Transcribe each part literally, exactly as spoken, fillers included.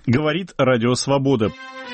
Говорит Радио Свобода.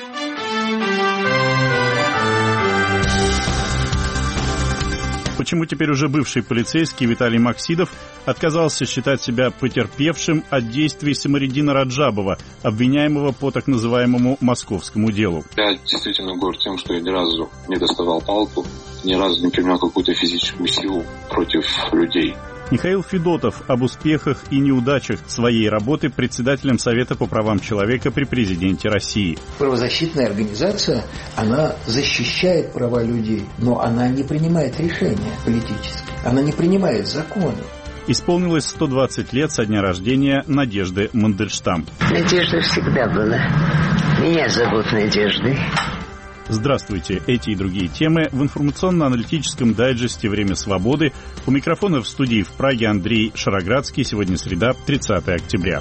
Почему теперь уже бывший полицейский Виталий Максидов отказался считать себя потерпевшим от действий Самариддина Раджабова, обвиняемого по так называемому московскому делу? Я действительно горд тем, что я ни разу не доставал палку, ни разу не применял какую-то физическую силу против людей. Михаил Федотов об успехах и неудачах своей работы председателем Совета по правам человека при президенте России. Правозащитная организация, она защищает права людей, но она не принимает решения политические, она не принимает законы. Исполнилось сто двадцать лет со дня рождения Надежды Мандельштам. Надежда всегда была. Меня зовут Надеждой. Здравствуйте. Эти и другие темы в информационно-аналитическом дайджесте «Время свободы». У микрофона в студии в Праге Андрей Шароградский. Сегодня среда, тридцатое октября.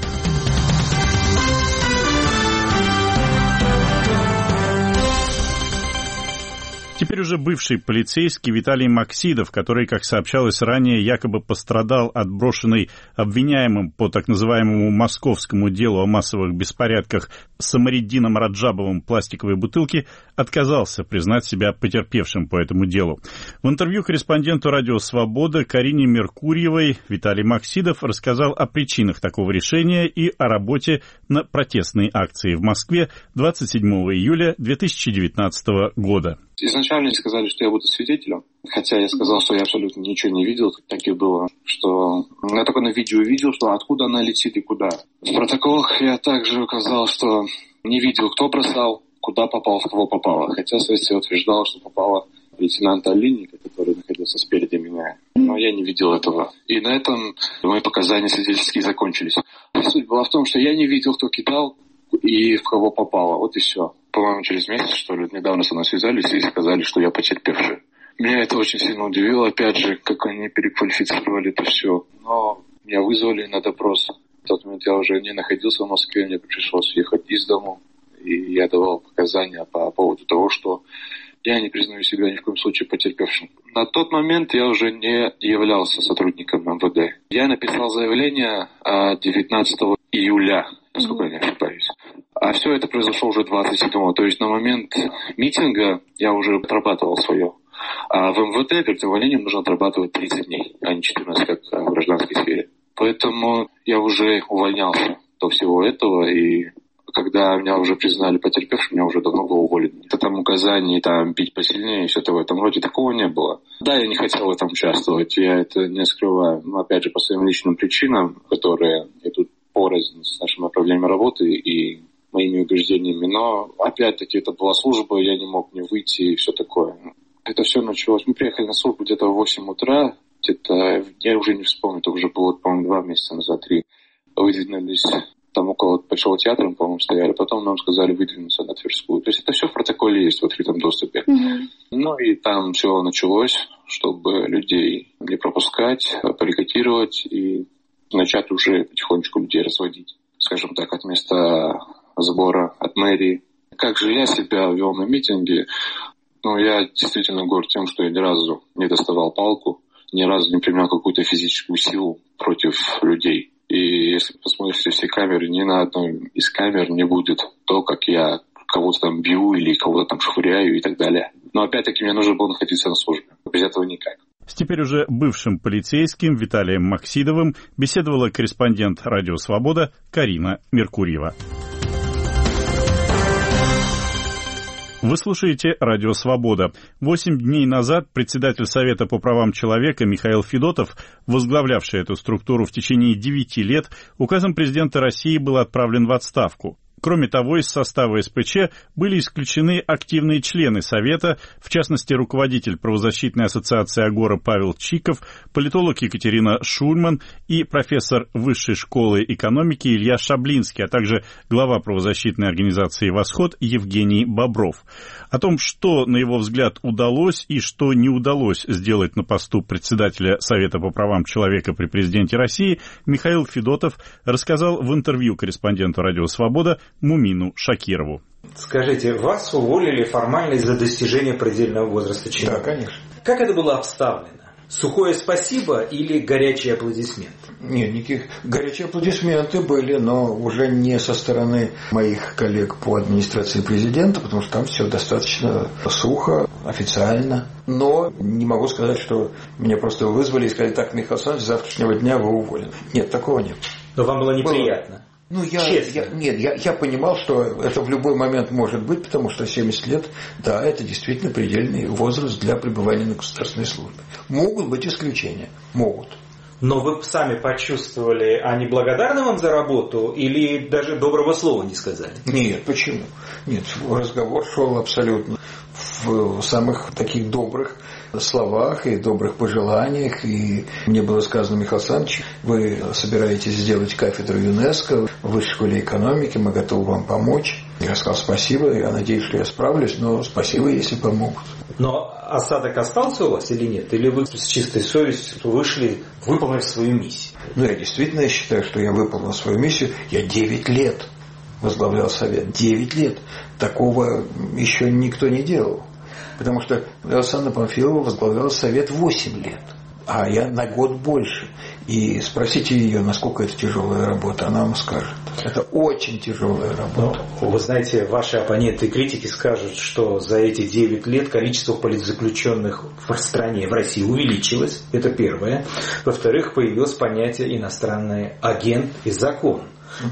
Теперь уже бывший полицейский Виталий Максидов, который, как сообщалось ранее, якобы пострадал от брошенной обвиняемым по так называемому московскому делу о массовых беспорядках Самариддином Раджабовым пластиковой бутылки, отказался признать себя потерпевшим по этому делу. В интервью корреспонденту Радио Свобода Карине Меркурьевой Виталий Максидов рассказал о причинах такого решения и о работе на протестной акции в Москве двадцать седьмого июля две тысячи девятнадцатого года. Изначально сказали, что я буду свидетелем, хотя я сказал, что я абсолютно ничего не видел, так и было, что я только на видео видел, что откуда она летит и куда. В протоколах я также указал, что не видел, кто бросал, куда попал, в кого попало, хотя следствие утверждало, что попало лейтенанта Алинника, который находился спереди меня, но я не видел этого. И на этом мои показания свидетельские закончились. Суть была в том, что я не видел, кто кидал и в кого попало, вот и все. По-моему, через месяц, что ли, недавно со мной связались и сказали, что я потерпевший. Меня это очень сильно удивило, опять же, как они переквалифицировали это все. Но меня вызвали на допрос. В тот момент я уже не находился в Москве, мне пришлось ехать из дому. И я давал показания по поводу того, что я не признаю себя ни в коем случае потерпевшим. На тот момент я уже не являлся сотрудником эм вэ дэ. Я написал заявление девятнадцатого июля, насколько я не ошибаюсь. А все это произошло уже двадцать седьмого. То есть на момент митинга я уже отрабатывал свое. А в эм вэ дэ перед увольнением нужно отрабатывать тридцать дней, а не четырнадцать, как в гражданской сфере. Поэтому я уже увольнялся до всего этого, и когда меня уже признали потерпевшим, меня уже давно было уволено. Это там указаний, там, бить посильнее и все это в этом роде, такого не было. Да, я не хотел в этом участвовать, я это не скрываю. Но опять же, по своим личным причинам, которые идут порознь с нашим направлением работы и моими убеждениями. Но опять-таки это была служба, я не мог не выйти и все такое. Это все началось. Мы приехали на службу где-то в восемь утра, где-то, я уже не вспомню, это уже было, по-моему, два месяца назад, три. Выдвинулись там около Большого театра, мы, по-моему, стояли. Потом нам сказали выдвинуться на Тверскую. То есть это все в протоколе есть в открытом доступе. Mm-hmm. Ну и там все началось, чтобы людей не пропускать, баррикадировать и начать уже потихонечку людей разводить. Скажем так, от места сбора, от мэрии. Как же я себя вел на митинге? Ну, я действительно горд тем, что я ни разу не доставал палку, ни разу не применял какую-то физическую силу против людей. И если посмотрите все камеры, ни на одной из камер не будет то, как я кого-то там бью или кого-то там швыряю и так далее. Но опять-таки мне нужно было находиться на службе. Без этого никак. С теперь уже бывшим полицейским Виталием Максидовым беседовала корреспондент Радио Свобода Карина Меркурьева. Вы слушаете Радио Свобода. Восемь дней назад председатель Совета по правам человека Михаил Федотов, возглавлявший эту структуру в течение девяти лет, указом президента России был отправлен в отставку. Кроме того, из состава эс пэ че были исключены активные члены Совета, в частности, руководитель правозащитной ассоциации «Агора» Павел Чиков, политолог Екатерина Шульман и профессор Высшей школы экономики Илья Шаблинский, а также глава правозащитной организации «Восход» Евгений Бобров. О том, что, на его взгляд, удалось и что не удалось сделать на посту председателя Совета по правам человека при президенте России, Михаил Федотов рассказал в интервью корреспонденту «Радио Свобода» Мумину Шакирову. Скажите, вас уволили формально из-за достижения предельного возраста чиновника? Да, конечно. Как это было обставлено? Сухое спасибо или горячие аплодисменты? Нет, никаких. Горячие аплодисменты были, но уже не со стороны моих коллег по администрации президента, потому что там все достаточно сухо, официально. Но не могу сказать, что меня просто вызвали и сказали: так, Михаил Александрович, с завтрашнего дня вы уволены. Нет, такого нет. Но вам было неприятно? Было. Ну, я, я, нет, я, я понимал, что это в любой момент может быть, потому что семьдесят лет, да, это действительно предельный возраст для пребывания на государственной службе. Могут быть исключения, могут. Но вы сами почувствовали, они благодарны вам за работу или даже доброго слова не сказали? Нет, почему? Нет, разговор шел абсолютно в самых таких добрых словах и добрых пожеланиях. И мне было сказано: Михаил Александрович, вы собираетесь сделать кафедру ЮНЕСКО в Высшей школе экономики, мы готовы вам помочь. Я сказал: спасибо, я надеюсь, что я справлюсь, но спасибо, если помогут. Но осадок остался у вас или нет? Или вы с чистой совестью вышли, выполнив свою миссию? Ну, я действительно считаю, что я выполнил свою миссию. Я девять лет возглавлял совет. девять лет. Такого еще никто не делал. Потому что Александра Памфилова возглавляла совет восемь лет. А я на год больше. И спросите ее, насколько это тяжелая работа, она вам скажет. Это очень тяжелая работа. Ну, вы знаете, ваши оппоненты и критики скажут, что за эти девять лет количество политзаключенных в стране, в России, увеличилось. Это первое. Во-вторых, появилось понятие иностранный агент и закон,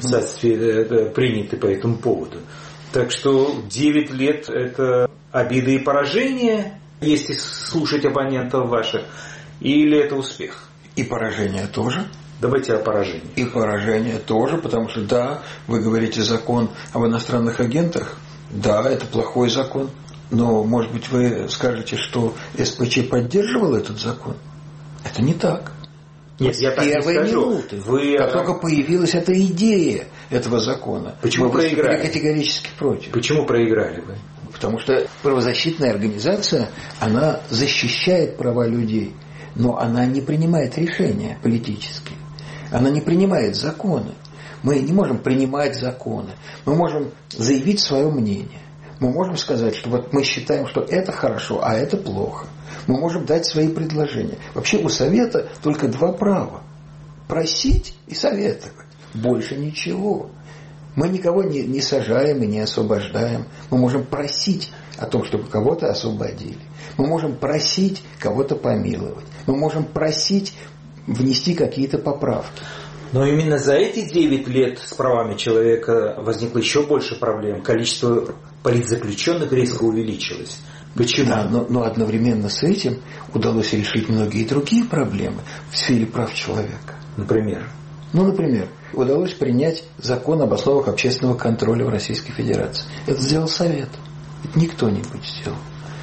угу. принятый по этому поводу. Так что девять лет – это обиды и поражения, если слушать оппонентов ваших, или это успех? И поражение тоже. Давайте о поражении. И поражение тоже, потому что, да, вы говорите закон об иностранных агентах, да, это плохой закон, но, может быть, вы скажете, что СПЧ поддерживал этот закон? Это не так. Нет, я так не скажу. Минуты, вы... Как только появилась эта идея этого закона, почему мы проиграли? Категорически против. Почему проиграли вы? Потому что правозащитная организация, она защищает права людей, но она не принимает решения политические. Она не принимает законы. Мы не можем принимать законы. Мы можем заявить свое мнение. Мы можем сказать, что вот мы считаем, что это хорошо, а это плохо. Мы можем дать свои предложения. Вообще у совета только два права. Просить и советовать. Больше ничего. Мы никого не, не сажаем и не освобождаем. Мы можем просить о том, чтобы кого-то освободили. Мы можем просить кого-то помиловать. Мы можем просить внести какие-то поправки. Но именно за эти девять лет с правами человека возникло еще больше проблем. Количество политзаключенных резко увеличилось. Почему? Да, но, но одновременно с этим удалось решить многие другие проблемы в сфере прав человека. Например? Ну, например, удалось принять закон об основах общественного контроля в Российской Федерации. Это сделал Совет. Это не кто-нибудь сделал.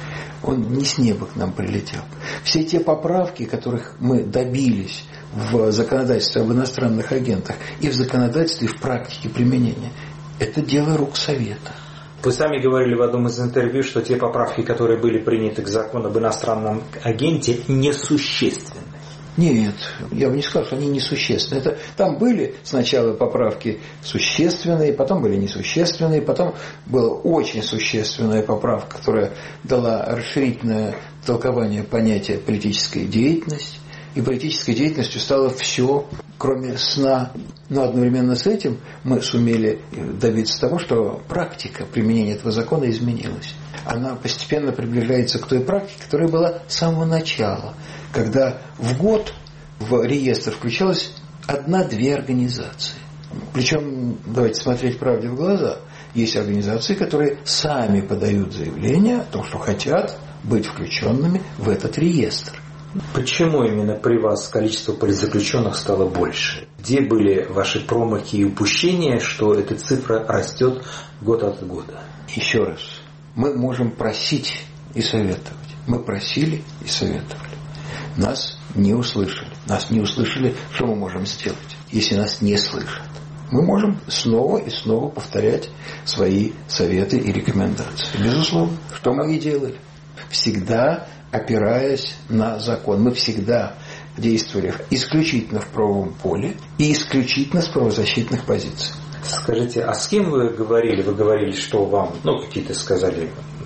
Он не с неба к нам прилетел. Все те поправки, которых мы добились в законодательстве об иностранных агентах и в законодательстве, и в практике применения, это дело рук Совета. Вы сами говорили в одном из интервью, что те поправки, которые были приняты к закону об иностранном агенте, несущественны. Нет, я бы не сказал, что они несущественны. Это, там были сначала поправки существенные, потом были несущественные, потом была очень существенная поправка, которая дала расширительное толкование понятия политическая деятельность. И политической деятельностью стало все, кроме сна. Но одновременно с этим мы сумели добиться того, что практика применения этого закона изменилась. Она постепенно приближается к той практике, которая была с самого начала, когда в год в реестр включалась одна-две организации. Причем, давайте смотреть правде в глаза, есть организации, которые сами подают заявление о том, что хотят быть включенными в этот реестр. Почему именно при вас количество политзаключенных стало больше? Где были ваши промахи и упущения, что эта цифра растет год от года? Еще раз. Мы можем просить и советовать. Мы просили и советовали. Нас не услышали. Нас не услышали, что мы можем сделать, если нас не слышат. Мы можем снова и снова повторять свои советы и рекомендации. Безусловно. Что мы и делали. Всегда опираясь на закон. Мы всегда действовали исключительно в правовом поле и исключительно с правозащитных позиций. Скажите, а с кем вы говорили? Вы говорили, что вам, ну, какие-то сказали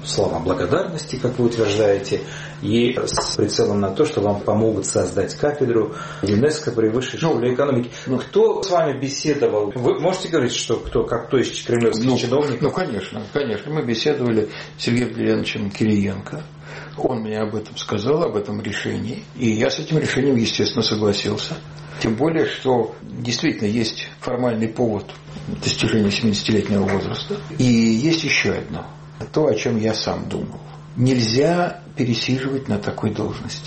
слова благодарности, как вы утверждаете, и с прицелом на то, что вам помогут создать кафедру ЮНЕСКО при высшей школе ну, экономики. Ну, кто с вами беседовал? Вы можете говорить, что кто, как кто из кремлевских ну, чиновников? Ну, конечно, конечно. Мы беседовали с Сергеем Леонидовичем Кириенко. Он мне об этом сказал, об этом решении. И я с этим решением, естественно, согласился. Тем более, что действительно есть формальный повод достижения семидесятилетнего возраста. И есть еще одно. То, о чем я сам думал. Нельзя пересиживать на такой должности.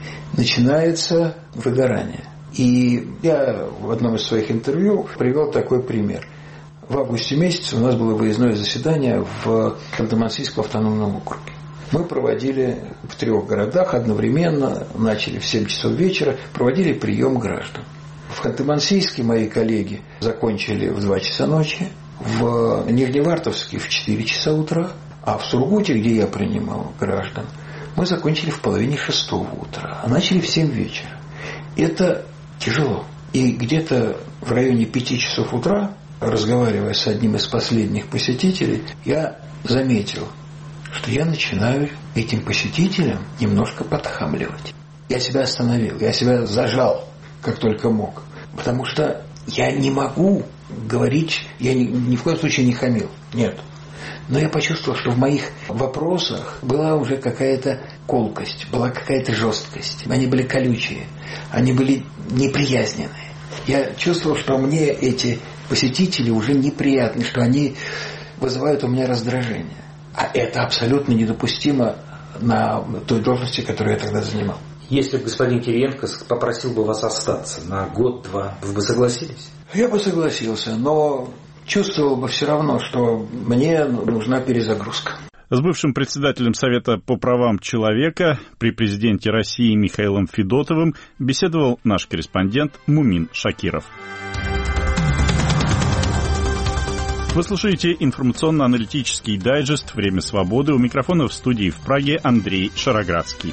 Начинается выгорание. И я в одном из своих интервью привел такой пример. В августе месяце у нас было выездное заседание в Ханты-Мансийском автономном округе. Мы проводили в трех городах одновременно, начали в семь часов вечера, проводили прием граждан. В Ханты-Мансийске мои коллеги закончили в два часа ночи, в Нижневартовске в четыре часа утра, а в Сургуте, где я принимал граждан, мы закончили в половине шестого утра, а начали в семь вечера. Это тяжело. И где-то в районе пяти часов утра, разговаривая с одним из последних посетителей, я заметил, что я начинаю этим посетителям немножко подхамливать. Я себя остановил, я себя зажал, как только мог. Потому что я не могу говорить, я ни, ни в коем случае не хамил, нет. Но я почувствовал, что в моих вопросах была уже какая-то колкость, была какая-то жесткость. Они были колючие, они были неприязненные. Я чувствовал, что мне эти посетители уже неприятны, что они вызывают у меня раздражение. А это абсолютно недопустимо на той должности, которую я тогда занимал. Если бы господин Кириенко попросил бы вас остаться на год-два, вы бы согласились? Я бы согласился, но чувствовал бы все равно, что мне нужна перезагрузка. С бывшим председателем Совета по правам человека при президенте России Михаилом Федотовым беседовал наш корреспондент Мумин Шакиров. Вы слушаете информационно-аналитический дайджест «Время свободы». У микрофона в студии в Праге Андрей Шароградский.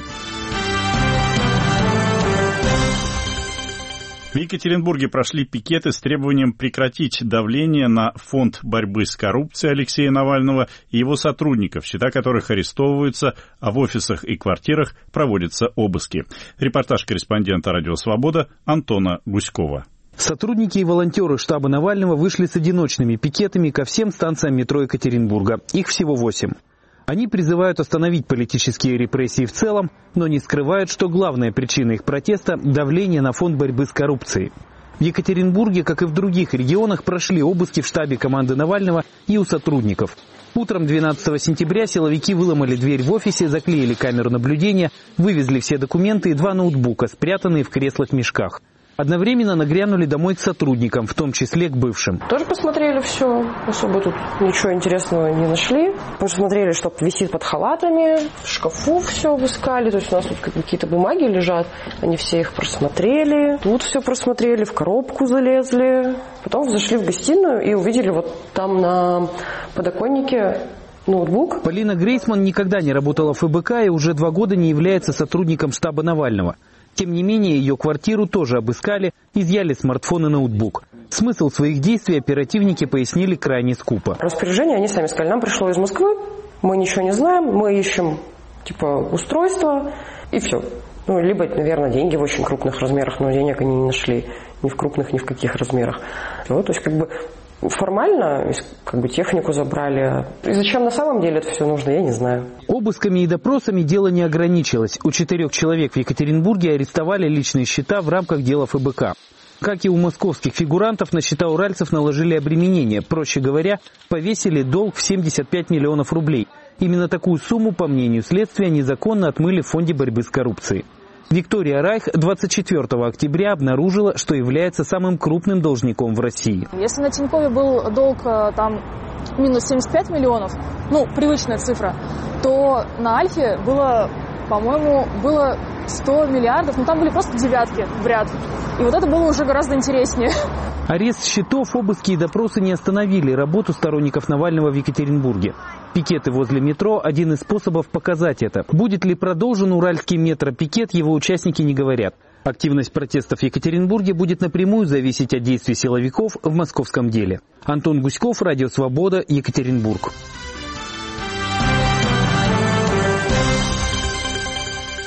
В Екатеринбурге прошли пикеты с требованием прекратить давление на фонд борьбы с коррупцией Алексея Навального и его сотрудников, счета которых арестовываются, а в офисах и квартирах проводятся обыски. Репортаж корреспондента «Радио Свобода» Антона Гуськова. Сотрудники и волонтеры штаба Навального вышли с одиночными пикетами ко всем станциям метро Екатеринбурга. Их всего восемь. Они призывают остановить политические репрессии в целом, но не скрывают, что главная причина их протеста – давление на фонд борьбы с коррупцией. В Екатеринбурге, как и в других регионах, прошли обыски в штабе команды Навального и у сотрудников. Утром двенадцатого сентября силовики выломали дверь в офисе, заклеили камеру наблюдения, вывезли все документы и два ноутбука, спрятанные в креслах-мешках. Одновременно нагрянули домой к сотрудникам, в том числе к бывшим. Тоже посмотрели все, особо тут ничего интересного не нашли. Посмотрели, что висит под халатами, в шкафу все обыскали. То есть у нас тут какие-то бумаги лежат, они все их просмотрели. Тут все просмотрели, в коробку залезли. Потом зашли в гостиную и увидели вот там на подоконнике ноутбук. Полина Грейсман никогда не работала в эф бэ ка и уже два года не является сотрудником штаба Навального. Тем не менее, ее квартиру тоже обыскали, изъяли смартфон и ноутбук. Смысл своих действий оперативники пояснили крайне скупо. Распоряжение они сами сказали, нам пришло из Москвы, мы ничего не знаем, мы ищем типа устройство и все. Ну, либо, наверное, деньги в очень крупных размерах, но денег они не нашли ни в крупных, ни в каких размерах. Вот, то есть, как бы формально как бы технику забрали. И зачем на самом деле это все нужно, я не знаю. Обысками и допросами дело не ограничилось. У четырех человек в Екатеринбурге арестовали личные счета в рамках дела эф бэ ка. Как и у московских фигурантов, на счета уральцев наложили обременение. Проще говоря, повесили долг в семьдесят пять миллионов рублей. Именно такую сумму, по мнению следствия, незаконно отмыли в фонде борьбы с коррупцией. Виктория Райх двадцать четвёртого октября обнаружила, что является самым крупным должником в России. Если на Тинькове был долг там минус семьдесят пять миллионов, ну, привычная цифра, то на Альфе было, по-моему, было сто миллиардов, но там были просто девятки в ряд. И вот это было уже гораздо интереснее. Арест счетов, обыски и допросы не остановили работу сторонников Навального в Екатеринбурге. Пикеты возле метро – один из способов показать это. Будет ли продолжен уральский метропикет, его участники не говорят. Активность протестов в Екатеринбурге будет напрямую зависеть от действий силовиков в московском деле. Антон Гуськов, Радио Свобода, Екатеринбург.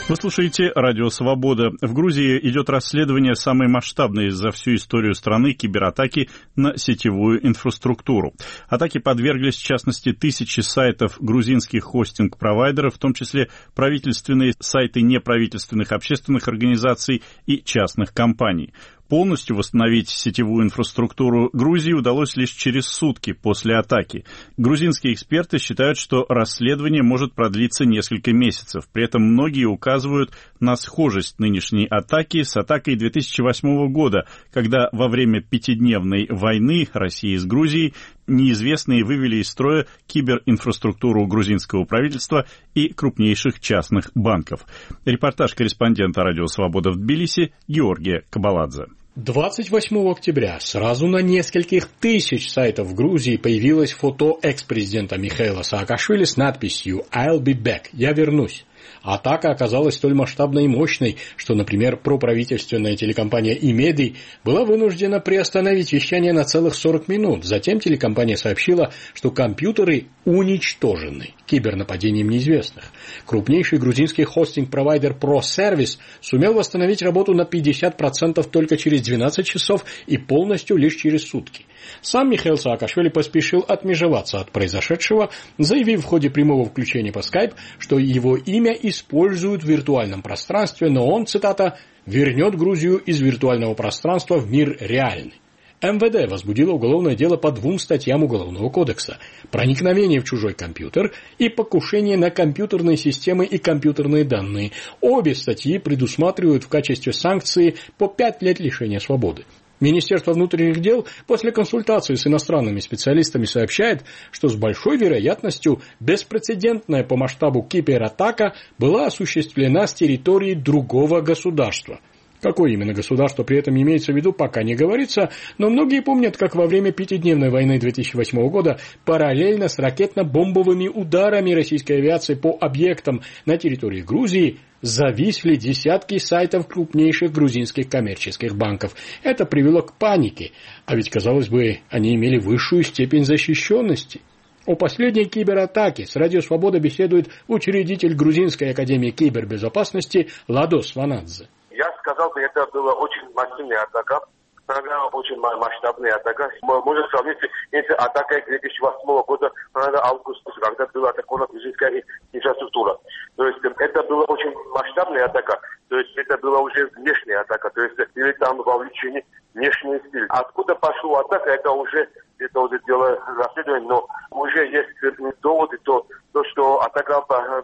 Вы слушаете «Радио Свобода». В Грузии идет расследование самой масштабной за всю историю страны кибератаки на сетевую инфраструктуру. Атаки подверглись, в частности, тысячи сайтов грузинских хостинг-провайдеров, в том числе правительственные сайты неправительственных общественных организаций и частных компаний. Полностью восстановить сетевую инфраструктуру Грузии удалось лишь через сутки после атаки. Грузинские эксперты считают, что расследование может продлиться несколько месяцев. При этом многие указывают на схожесть нынешней атаки с атакой две тысячи восьмого года, когда во время пятидневной войны России с Грузией неизвестные вывели из строя киберинфраструктуру грузинского правительства и крупнейших частных банков. Репортаж корреспондента «Радио Свобода» в Тбилиси Георгия Кабаладзе. двадцать восьмого октября сразу на нескольких тысяч сайтов в Грузии появилось фото экс-президента Михаила Саакашвили с надписью «I'll be back» – «Я вернусь». Атака оказалась столь масштабной и мощной, что, например, проправительственная телекомпания «Имеди» была вынуждена приостановить вещание на целых сорок минут. Затем телекомпания сообщила, что компьютеры уничтожены кибернападением неизвестных. Крупнейший грузинский хостинг-провайдер ProService сумел восстановить работу на пятьдесят процентов только через двенадцать часов и полностью лишь через сутки. Сам Михаил Саакашвили поспешил отмежеваться от произошедшего, заявив в ходе прямого включения по скайп, что его имя используют в виртуальном пространстве, но он, цитата, «вернет Грузию из виртуального пространства в мир реальный». эм вэ дэ возбудило уголовное дело по двум статьям Уголовного кодекса – проникновение в чужой компьютер и покушение на компьютерные системы и компьютерные данные. Обе статьи предусматривают в качестве санкции по пять лет лишения свободы. Министерство внутренних дел после консультации с иностранными специалистами сообщает, что с большой вероятностью беспрецедентная по масштабу кибератака была осуществлена с территории другого государства. Какое именно государство при этом имеется в виду, пока не говорится, но многие помнят, как во время пятидневной войны две тысячи восьмого года параллельно с ракетно-бомбовыми ударами российской авиации по объектам на территории Грузии зависли десятки сайтов крупнейших грузинских коммерческих банков. Это привело к панике, а ведь, казалось бы, они имели высшую степень защищенности. О последней кибератаке с «Радио Свобода» беседует учредитель Грузинской академии кибербезопасности Ладос Ванадзе. Я сказал бы, это была очень массивная атака, очень масштабная атака. Можно сравнить с атакой две тысячи восьмого года, августа, когда была атакована грузинская инфраструктура. То есть это была очень масштабная атака, то есть это была уже внешняя атака, то есть или там вовлечены внешние силы. Откуда пошла атака, это уже это уже дело расследования, но уже есть доводы, то, то что атака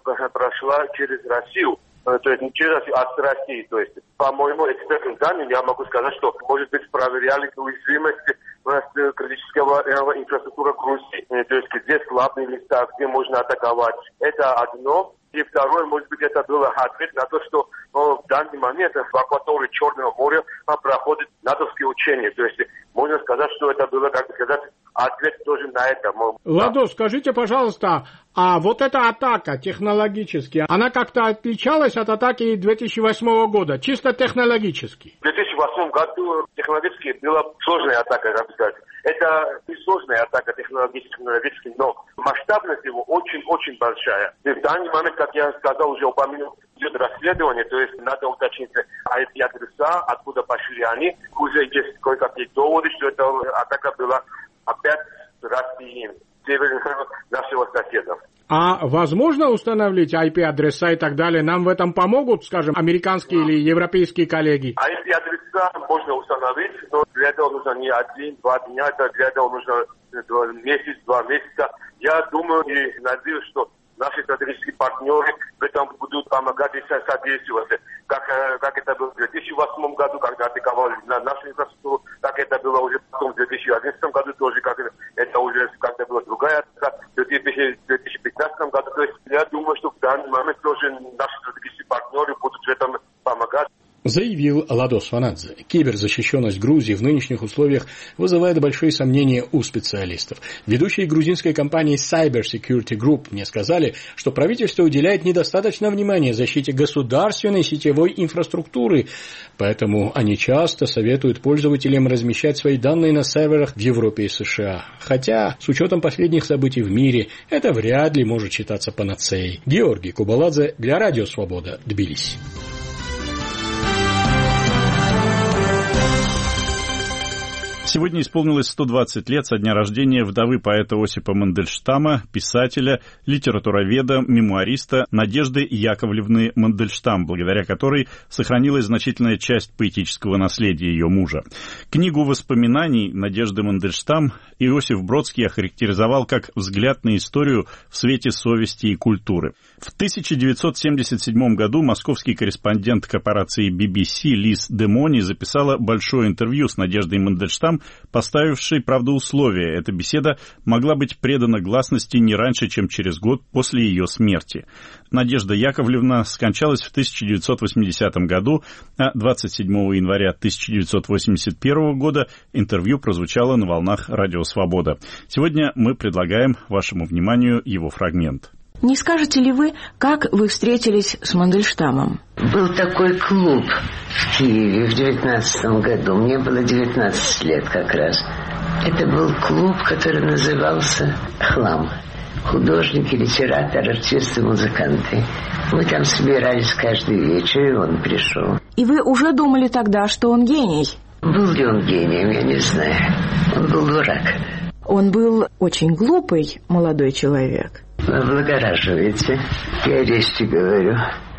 прошла через Россию. То есть не через Россию, а с Россией. То есть, по моему экспертным данным, я могу сказать, что, может быть, проверяли уязвимость критического инфраструктуры Грузии. То есть, где слабые места, где можно атаковать. Это одно. И второе, может быть, это был ответ на то, что ну, в данный момент в акватории Черного моря проходят натовские учения. То есть, можно сказать, что это было, как сказать, ответ тоже на это. Ладо, скажите, пожалуйста, а вот эта атака технологически, она как-то отличалась от атаки две тысячи восьмого года, чисто технологически? В две тысячи восьмом году технологически была сложная атака, как сказать. Это не сложная атака технологически, но масштабность его очень-очень большая. И в данный момент, как я сказал, уже упомянул, идет расследование, то есть надо уточнить ай пи-адреса, откуда пошли они. Уже есть кое-какие доводы, что эта атака была опять с Россией, северным нашего соседа. А возможно установить ай пи-адреса и так далее? Нам в этом помогут, скажем, американские или европейские коллеги? ай пи-адреса можно установить, но для этого нужно не один-два дня, для этого нужно месяц, два месяца. Я думаю и надеюсь, что наши стратегические партнеры в этом будут помогать и содействовать. Как, как это было в две тысячи восьмом году, когда атаковали на нашу инфраструктуру, так это было уже потом в две тысячи одиннадцатом году тоже, как это уже как-то была другая атака, в две тысячи пятнадцатом году. То есть я думаю, что в данный момент тоже наши стратегические партнеры будут в этом помогать. заявил Ладо Сванадзе. Киберзащищенность Грузии в нынешних условиях вызывает большие сомнения у специалистов. Ведущие грузинской компании Cyber Security Group мне сказали, что правительство уделяет недостаточно внимания защите государственной сетевой инфраструктуры, поэтому они часто советуют пользователям размещать свои данные на серверах в Европе и США. Хотя, с учетом последних событий в мире, это вряд ли может считаться панацеей. Георгий Кубаладзе для Радио Свобода, Тбилиси. Сегодня исполнилось сто двадцать лет со дня рождения вдовы поэта Осипа Мандельштама, писателя, литературоведа, мемуариста Надежды Яковлевны Мандельштам, благодаря которой сохранилась значительная часть поэтического наследия ее мужа. Книгу воспоминаний Надежды Мандельштам Иосиф Бродский охарактеризовал как взгляд на историю в свете совести и культуры. В тысяча девятьсот семьдесят седьмом году московский корреспондент корпорации би би си Лиз Демони записала большое интервью с Надеждой Мандельштам, поставившей, правда, условия. Эта беседа могла быть предана гласности не раньше, чем через год после ее смерти. Надежда Яковлевна скончалась в тысяча девятьсот восьмидесятом году, а двадцать седьмого января тысяча девятьсот восемьдесят первого года интервью прозвучало на волнах Радио Свобода. Сегодня мы предлагаем вашему вниманию его фрагмент. Не скажете ли вы, как вы встретились с Мандельштамом? Был такой клуб в Киеве в девятнадцатом году. Мне было девятнадцать лет как раз. Это был клуб, который назывался «Хлам». Художники, литераторы, артисты, музыканты. Мы там собирались каждый вечер, и он пришел. И вы уже думали тогда, что он гений? Был ли он гением, я не знаю. Он был дурак. Он был очень глупый молодой человек. Вы облагораживаете. Я речи говорю.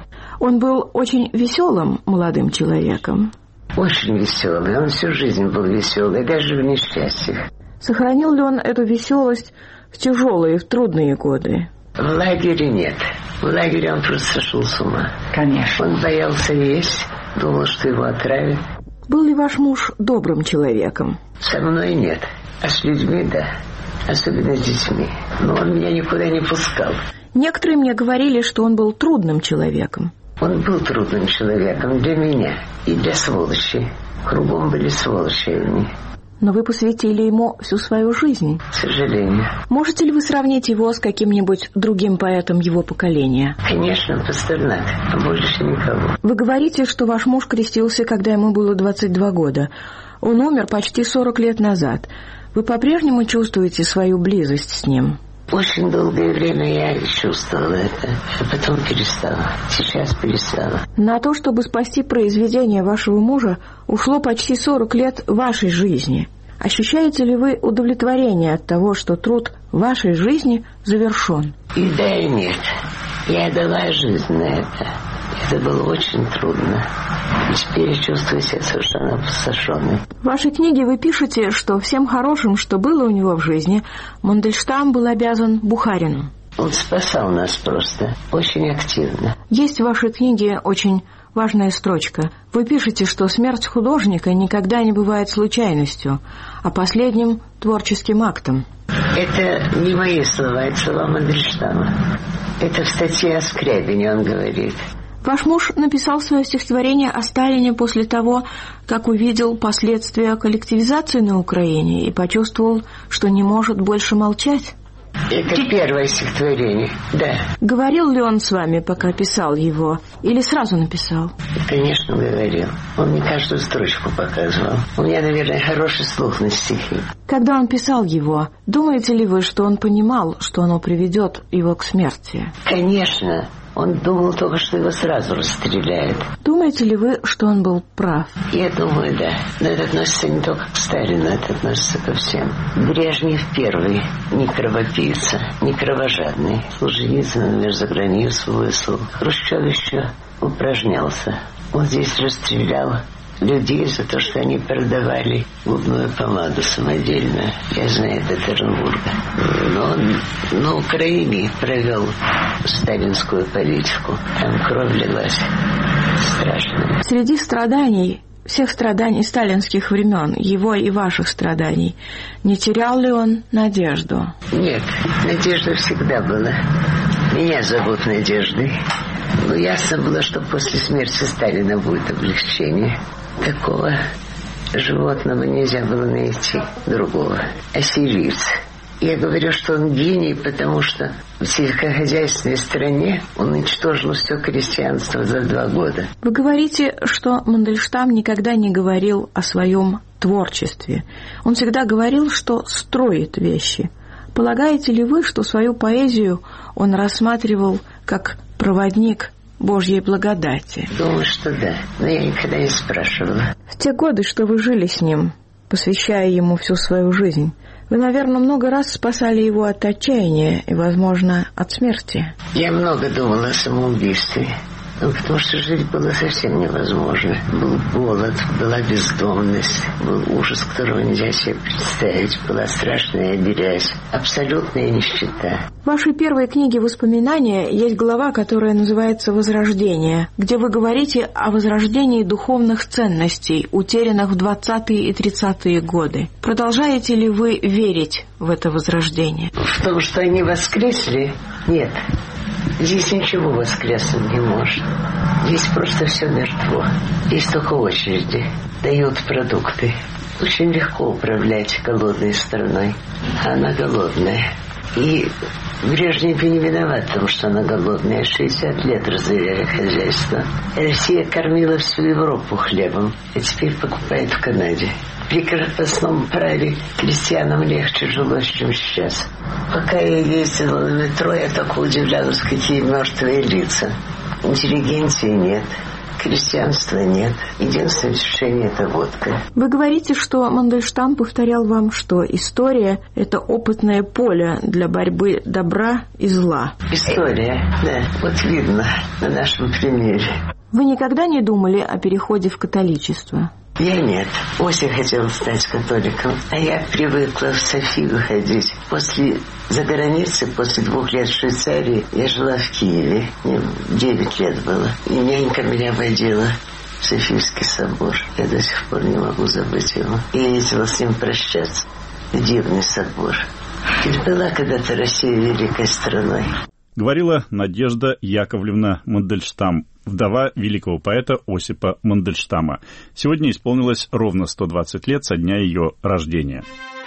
Он был очень веселым молодым человеком. Очень веселый. Он всю жизнь был веселый, даже в несчастьях. Сохранил ли он эту веселость в тяжелые, в трудные годы? В лагере нет. В лагере он просто сошел с ума. Конечно. Он боялся есть, думал, что его отравят. Был ли ваш муж добрым человеком? Со мной нет, а с людьми да. Особенно с детьми. Но он меня никуда не пускал. Некоторые мне говорили, что он был трудным человеком. Он был трудным человеком для меня и для сволочи. Кругом были сволочи они. Но вы посвятили ему всю свою жизнь. К сожалению. Можете ли вы сравнить его с каким-нибудь другим поэтом его поколения? Конечно, Пастернак, а больше никого. Вы говорите, что ваш муж крестился, когда ему было двадцать два года. Он умер почти сорок лет назад. Вы по-прежнему чувствуете свою близость с ним? Очень долгое время я чувствовала это, а потом перестала. Сейчас перестала. На то, чтобы спасти произведение вашего мужа, ушло почти сорок лет вашей жизни. Ощущаете ли вы удовлетворение от того, что труд вашей жизни завершен? И да, и нет. Я дала жизнь на это. Это было очень трудно. И теперь я чувствую себя совершенно опустошенной. В вашей книге вы пишете, что всем хорошим, что было у него в жизни, Мандельштам был обязан Бухарину. Он спасал нас просто. Очень активно. Есть в вашей книге очень важная строчка. Вы пишете, что смерть художника никогда не бывает случайностью, а последним творческим актом. Это не мои слова, это слова Мандельштама. Это в статье о Скрябине он говорит. Ваш муж написал свое стихотворение о Сталине после того, как увидел последствия коллективизации на Украине и почувствовал, что не может больше молчать. Это первое стихотворение, да. Говорил ли он с вами, пока писал его, или сразу написал? Конечно, говорил. Он мне каждую строчку показывал. У меня, наверное, хороший слух на стихи. Когда он писал его, думаете ли вы, что он понимал, что оно приведет его к смерти? Конечно. Он думал только, что его сразу расстреляют. Думаете ли вы, что он был прав? Я думаю, да. Но это относится не только к Сталину, это относится ко всем. Брежнев первый, не кровопийца, не кровожадный. Солженицын, например, за границу выслал. Хрущев еще упражнялся. Он здесь расстрелял людей за то, что они продавали губную помаду самодельную. Я знаю, это Петербурга. Но он на Украине провел сталинскую политику. Там кровь лилась страшно. Среди страданий, всех страданий сталинских времен, его и ваших страданий, не терял ли он надежду? Нет, надежда всегда была. Меня зовут Надеждой. Ну, ясно было, что после смерти Сталина будет облегчение. Такого животного нельзя было найти, другого. Ассирийца. Я говорю, что он гений, потому что в сельскохозяйственной стране он уничтожил все крестьянство за два года. Вы говорите, что Мандельштам никогда не говорил о своем творчестве. Он всегда говорил, что строит вещи. Полагаете ли вы, что свою поэзию он рассматривал как проводник Божьей благодати? Думаю, что да, но я никогда не спрашивала. В те годы, что вы жили с ним, посвящая ему всю свою жизнь, вы, наверное, много раз спасали его от отчаяния и, возможно, от смерти. Я много думала о самоубийстве. Ну, потому что жить было совсем невозможно. Был голод, была бездомность, был ужас, которого нельзя себе представить, была страшная грязь, абсолютная нищета. В вашей первой книге «Воспоминания» есть глава, которая называется «Возрождение», где вы говорите о возрождении духовных ценностей, утерянных в двадцатые и тридцатые годы. Продолжаете ли вы верить в это возрождение? В том, что они воскресли? Нет. Здесь ничего воскреснуть не может. Здесь просто все мертво. Здесь только очереди. Дают продукты. Очень легко управлять голодной страной. А она голодная. И Брежнев не виноват в том, что она голодная. шестьдесят лет разоряли хозяйство. Россия кормила всю Европу хлебом, а теперь покупает в Канаде. При крепостном праве крестьянам легче жилось, чем сейчас. Пока я ездила на метро, я только удивлялась, какие мертвые лица. Интеллигенции нет, крестьянства нет. Единственное утешение – это водка. Вы говорите, что Мандельштам повторял вам, что история – это опытное поле для борьбы добра и зла. История, да. Вот видно на нашем примере. Вы никогда не думали о переходе в католичество? Я нет. Очень хотела стать католиком. А я привыкла в Софию ходить. После за границей, после двух лет в Швейцарии, я жила в Киеве. Мне девять лет было. И нянька меня водила в Софийский собор. Я до сих пор не могу забыть его. И ездила с ним прощаться. Дивный собор. Ведь была когда-то Россия великой страной. Говорила Надежда Яковлевна Мандельштам, вдова великого поэта Осипа Мандельштама. Сегодня исполнилось ровно сто двадцать лет со дня ее рождения.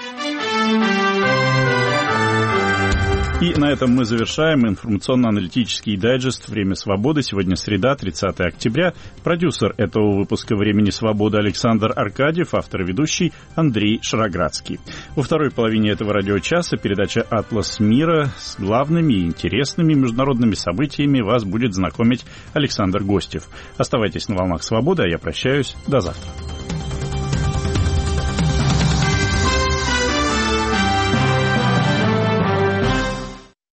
И на этом мы завершаем информационно-аналитический дайджест «Время свободы». Сегодня среда, тридцатое октября. Продюсер этого выпуска «Времени свободы» Александр Аркадьев, автор и ведущий Андрей Шароградский. Во второй половине этого радиочаса передача «Атлас мира» с главными и интересными международными событиями вас будет знакомить Александр Гостев. Оставайтесь на волнах свободы, а я прощаюсь. До завтра.